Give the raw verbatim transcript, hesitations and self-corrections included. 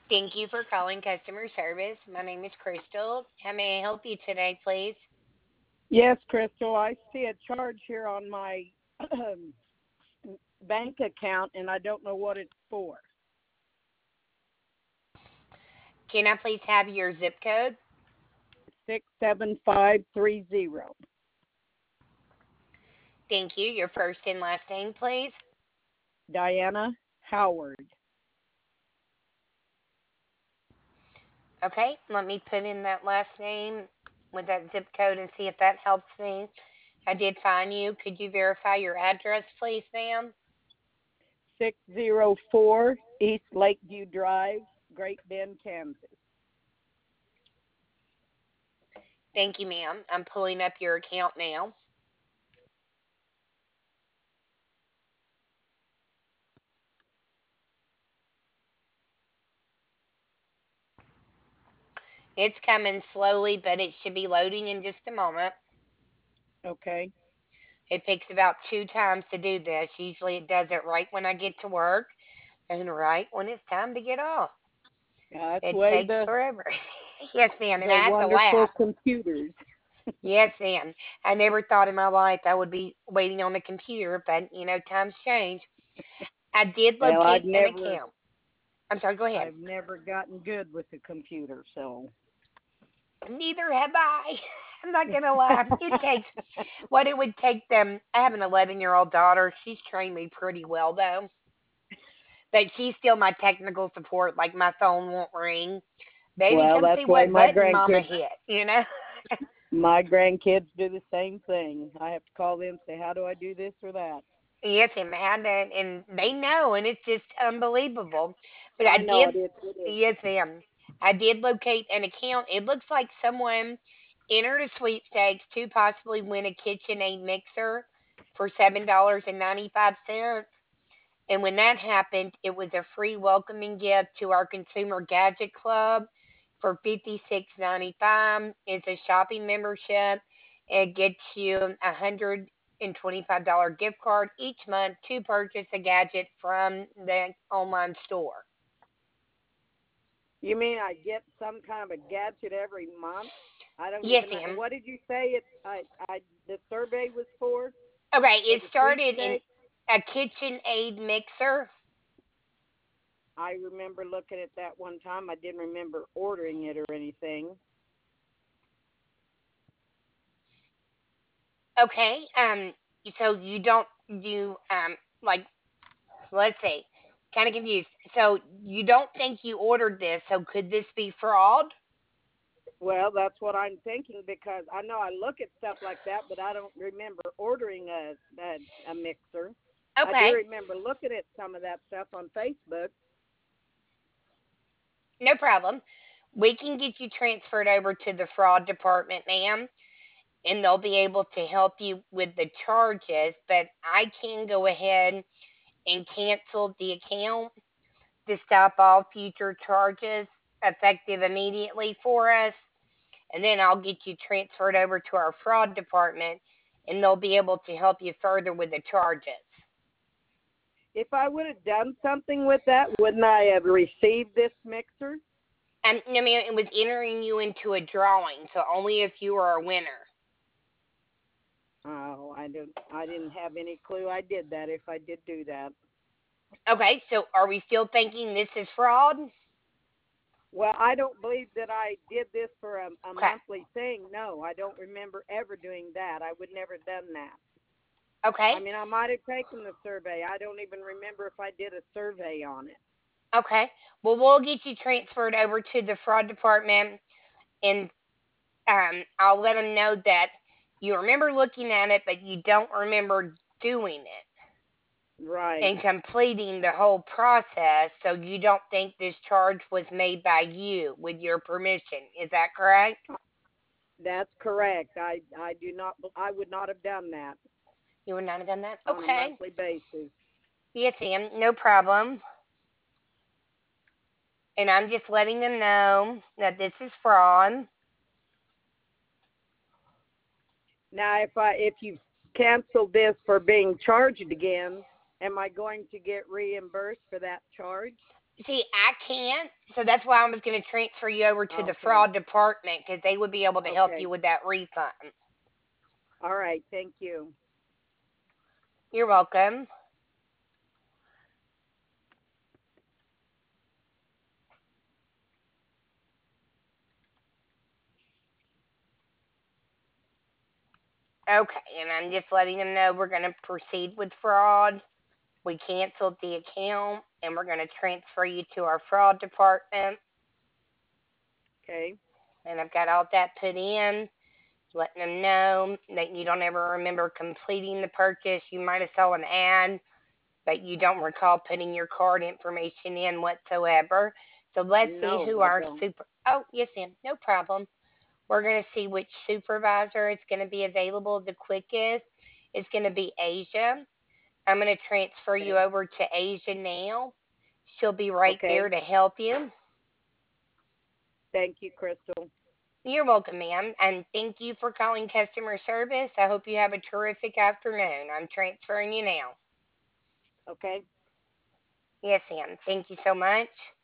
Thank you for calling customer service. My name is Crystal. How may I help you today, please? Yes, Crystal, I see a charge here on my bank account, and I don't know what it's for. Can I please have your zip code? Six seven five three zero. Thank you. Your first and last name, please. Diana Howard. Okay, let me put in that last name with that zip code and see if that helps me. I did find you. Could you verify your address, please, ma'am? Six zero four East Lakeview Drive, Great Bend, Kansas. Thank you, ma'am. I'm pulling up your account now. It's coming slowly, but it should be loading in just a moment. Okay. It takes about two times to do this. Usually it does it right when I get to work and right when it's time to get off. Yeah, that's It way takes the forever. Yes, ma'am, and the I have to wonderful laugh. computers. Yes, ma'am. I never thought in my life I would be waiting on the computer, but you know, times change. I did Well, I've locate an never account. I'm sorry, go ahead. I've never gotten good with the computer, so Neither have I. I'm not gonna lie. It takes what it would take them. I have an eleven year old daughter. She's trained me pretty well though, but she's still my technical support. Like my phone won't ring. Baby, well, come that's see why what my button Mama grandkids hit. You know. my grandkids do the same thing. I have to call them and say, "How do I do this or that?" Yes, and man, and, and they know, and it's just unbelievable. But I I know did, it is. It is. yes, ma'am. I did locate an account. It looks like someone entered a sweepstakes to possibly win a KitchenAid mixer for seven dollars and ninety five cents. And when that happened, it was a free welcoming gift to our Consumer Gadget Club for fifty six ninety five. It's a shopping membership. It gets you a hundred and twenty five dollar gift card each month to purchase a gadget from the online store. You mean I get some kind of a gadget every month? I don't Yes, even know. ma'am. What did you say? It I I the survey was for Okay, for it the started in sweepstakes. a KitchenAid mixer. I remember looking at that one time. I didn't remember ordering it or anything. Okay, um, so you don't do um like let's see, kind of confused. So you don't think you ordered this? So could this be fraud? Well, that's what I'm thinking because I know I look at stuff like that, but I don't remember ordering a a, a mixer. I do Okay, remember looking at some of that stuff on Facebook. no problem. We can get you transferred over to the fraud department, ma'am, and they'll be able to help you with the charges. But I can go ahead and cancel the account to stop all future charges effective immediately for us. And then I'll get you transferred over to our fraud department, and they'll be able to help you further with the charges. If I would have done something with that, wouldn't I have received this mixer? And I mean, it was entering you into a drawing, so only if you are a winner. Oh, I didn't. I didn't have any clue I did that. If I did do that, Okay, so are we still thinking this is fraud? well, I don't believe that I did this for a, a Okay, monthly thing. No, I don't remember ever doing that. I would never done that. okay, I mean, I might have taken the survey. I don't even remember if I did a survey on it. okay. Well, we'll get you transferred over to the fraud department, and um, I'll let them know that you remember looking at it, but you don't remember doing it Right. and completing the whole process, so you don't think this charge was made by you with your permission. Is that correct? That's correct. I I do not. I would not have done that You would not have done that? on a Okay. monthly basis. Yes, ma'am. No problem. And I'm just letting them know that this is fraud. Now, if I if you cancel this for being charged again, am I going to get reimbursed for that charge? See, I can't. So that's why I was going to transfer you over to the Okay. fraud department because they would be able to help Okay. you with that refund. All right. Thank you. You're welcome. Okay, and I'm just letting them know we're going to proceed with fraud. We canceled the account and we're going to transfer you to our fraud department. Okay. And I've got all that put in, letting them know that you don't ever remember completing the purchase. You might have saw an ad, but you don't recall putting your card information in whatsoever. So let's see No, who I our don't. super. Oh, yes, ma'am. No problem. We're going to see which supervisor is going to be available the quickest. It's going to be Asia. I'm going to transfer you Okay. over to Asia now. She'll be right Okay. there to help you. Thank you, Crystal. You're welcome, ma'am, and thank you for calling customer service. I hope you have a terrific afternoon. I'm transferring you now. Okay. Yes, ma'am. Thank you so much.